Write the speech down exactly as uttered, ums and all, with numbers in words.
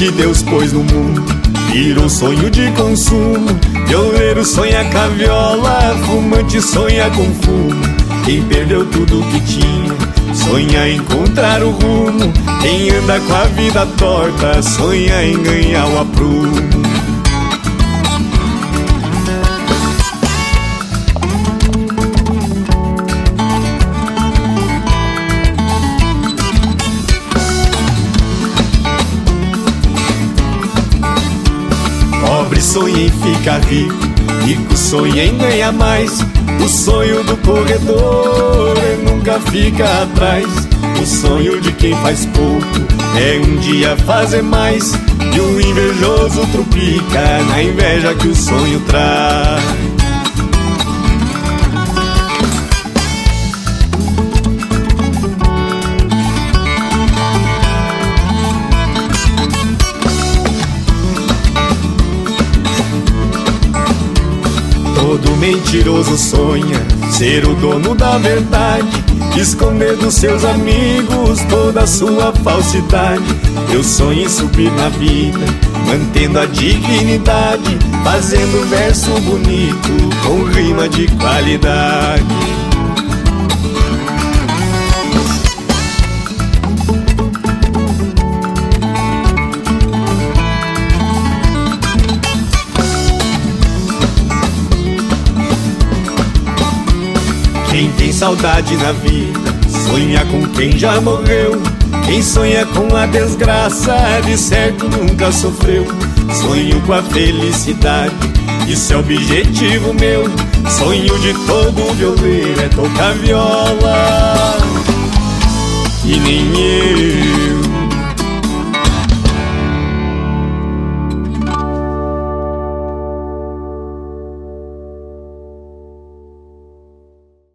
que Deus pôs no mundo virou sonho de consumo. Violeiro sonha com a viola, fumante sonha com fumo. Quem perdeu tudo que tinha sonha em encontrar o rumo. Quem anda com a vida torta sonha em ganhar o aprumo. Pobre sonha em ficar rico, rico sonha em ganhar mais. O sonho do corredor é nunca fica atrás. O sonho de quem faz pouco é um dia fazer mais. E o invejoso trupica na inveja que o sonho traz. Todo mentiroso sonha ser o dono da verdade, esconder dos seus amigos toda a sua falsidade. Eu sonho em subir na vida, mantendo a dignidade, fazendo verso bonito com rima de qualidade. Quem tem saudade na vida sonha com quem já morreu. Quem sonha com a desgraça de certo nunca sofreu. Sonho com a felicidade, isso é objetivo meu. Sonho de todo violeiro é tocar viola, e nem eu